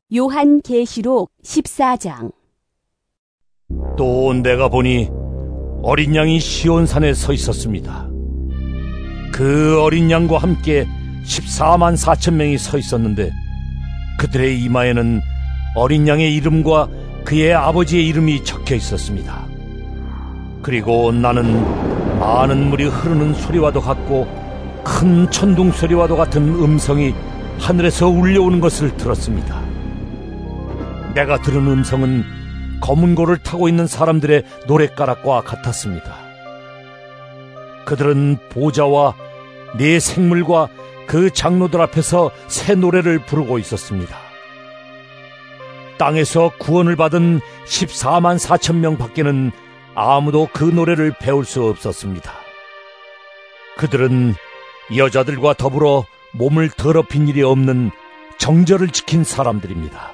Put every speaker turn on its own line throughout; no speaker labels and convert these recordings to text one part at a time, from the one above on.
요한계시록 14장.
또 내가 보니 어린 양이 시온산에 서 있었습니다. 그 어린 양과 함께 14만 4천 명이 서 있었는데 그들의 이마에는 어린 양의 이름과 그의 아버지의 이름이 적혀 있었습니다. 그리고 나는 많은 물이 흐르는 소리와도 같고 큰 천둥 소리와도 같은 음성이 하늘에서 울려오는 것을 들었습니다. 내가 들은 음성은 검은 고를 타고 있는 사람들의 노랫가락과 같았습니다. 그들은 보좌와 네 생물과 그 장로들 앞에서 새 노래를 부르고 있었습니다. 땅에서 구원을 받은 14만 4천 명 밖에는 아무도 그 노래를 배울 수 없었습니다. 그들은 여자들과 더불어 몸을 더럽힌 일이 없는 정절을 지킨 사람들입니다.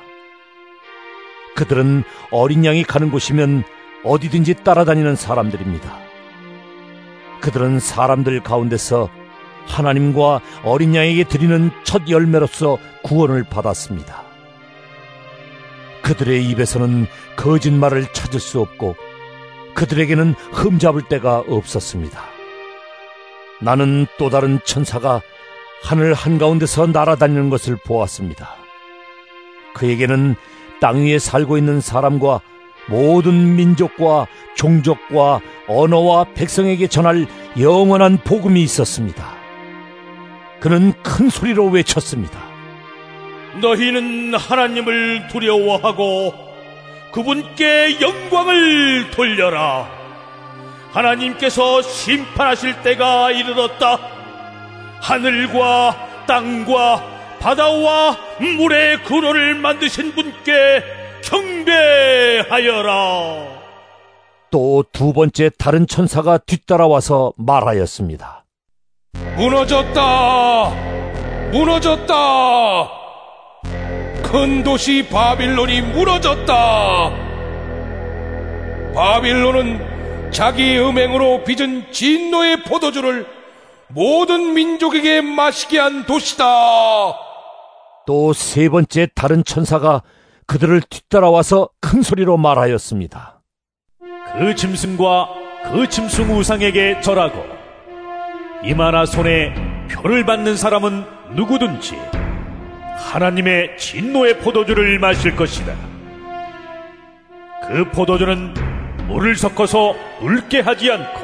그들은 어린 양이 가는 곳이면 어디든지 따라다니는 사람들입니다. 그들은 사람들 가운데서 하나님과 어린 양에게 드리는 첫 열매로서 구원을 받았습니다. 그들의 입에서는 거짓말을 찾을 수 없고 그들에게는 흠잡을 데가 없었습니다. 나는 또 다른 천사가 하늘 한가운데서 날아다니는 것을 보았습니다. 그에게는 땅 위에 살고 있는 사람과 모든 민족과 종족과 언어와 백성에게 전할 영원한 복음이 있었습니다. 그는 큰 소리로 외쳤습니다.
너희는 하나님을 두려워하고 그분께 영광을 돌려라. 하나님께서 심판하실 때가 이르렀다. 하늘과 땅과 바다와 물의 근원을 만드신 분께 경배하여라.
또 두 번째 다른 천사가 뒤따라와서 말하였습니다.
무너졌다! 무너졌다! 큰 도시 바빌론이 무너졌다! 바빌론은 자기 음행으로 빚은 진노의 포도주를 모든 민족에게 마시게 한 도시다.
또 세 번째 다른 천사가 그들을 뒤따라와서 큰 소리로 말하였습니다.
그 짐승과 그 짐승 우상에게 절하고 이마나 손에 표를 받는 사람은 누구든지 하나님의 진노의 포도주를 마실 것이다. 그 포도주는 물을 섞어서 묽게 하지 않고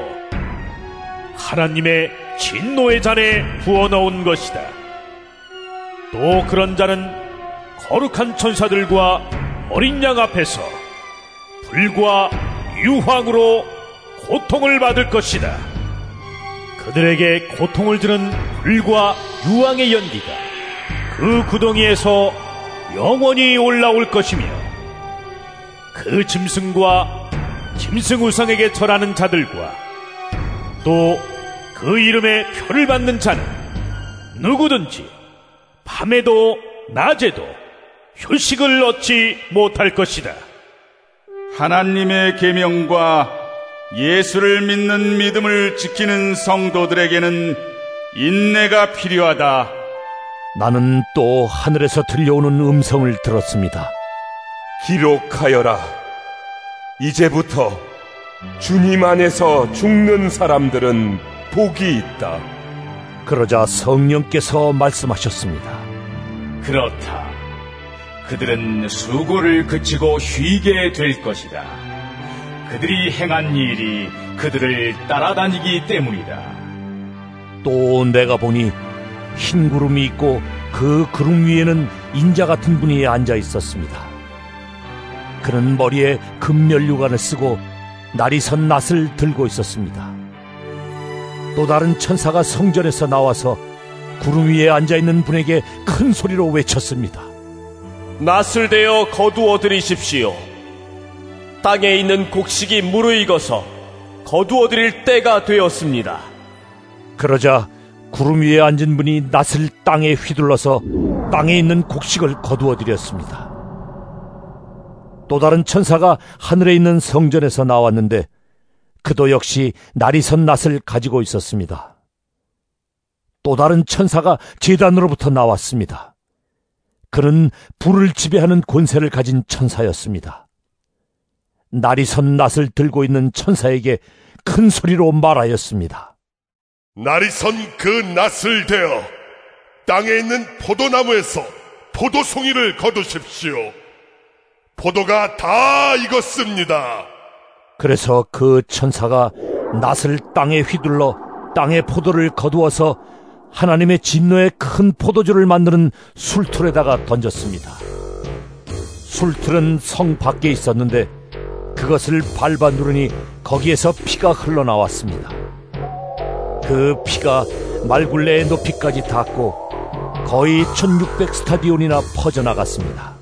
하나님의 진노의 잔에 부어넣은 것이다. 또 그런 자는 거룩한 천사들과 어린 양 앞에서 불과 유황으로 고통을 받을 것이다. 그들에게 고통을 주는 불과 유황의 연기가 그 구덩이에서 영원히 올라올 것이며 그 짐승과 짐승 우상에게 절하는 자들과 또 그 이름에 표를 받는 자는 누구든지 밤에도 낮에도 휴식을 얻지 못할 것이다.
하나님의 계명과 예수를 믿는 믿음을 지키는 성도들에게는 인내가 필요하다.
나는 또 하늘에서 들려오는 음성을 들었습니다.
기록하여라. 이제부터 주님 안에서 죽는 사람들은 복이 있다.
그러자 성령께서 말씀하셨습니다.
그렇다. 그들은 수고를 그치고 쉬게 될 것이다. 그들이 행한 일이 그들을 따라다니기 때문이다.
또 내가 보니 흰 구름이 있고 그 구름 위에는 인자 같은 분이 앉아 있었습니다. 그는 머리에 금면류관을 쓰고 날이 선 낫을 들고 있었습니다. 또 다른 천사가 성전에서 나와서 구름 위에 앉아있는 분에게 큰 소리로 외쳤습니다.
낫을 대어 거두어 들이십시오. 땅에 있는 곡식이 무르익어서 거두어 들일 때가 되었습니다.
그러자 구름 위에 앉은 분이 낫을 땅에 휘둘러서 땅에 있는 곡식을 거두어 들였습니다. 또 다른 천사가 하늘에 있는 성전에서 나왔는데 그도 역시 날이 선 낫을 가지고 있었습니다. 또 다른 천사가 제단으로부터 나왔습니다. 그는 불을 지배하는 권세를 가진 천사였습니다. 날이 선 낫을 들고 있는 천사에게 큰 소리로 말하였습니다.
날이 선 그 낫을 대어 땅에 있는 포도나무에서 포도송이를 거두십시오. 포도가 다 익었습니다.
그래서 그 천사가 낫을 땅에 휘둘러 땅의 포도를 거두어서 하나님의 진노의 큰 포도주를 만드는 술틀에다가 던졌습니다. 술틀은 성 밖에 있었는데 그것을 밟아 누르니 거기에서 피가 흘러나왔습니다. 그 피가 말굴레의 높이까지 닿고 거의 1600 스타디온이나 퍼져나갔습니다.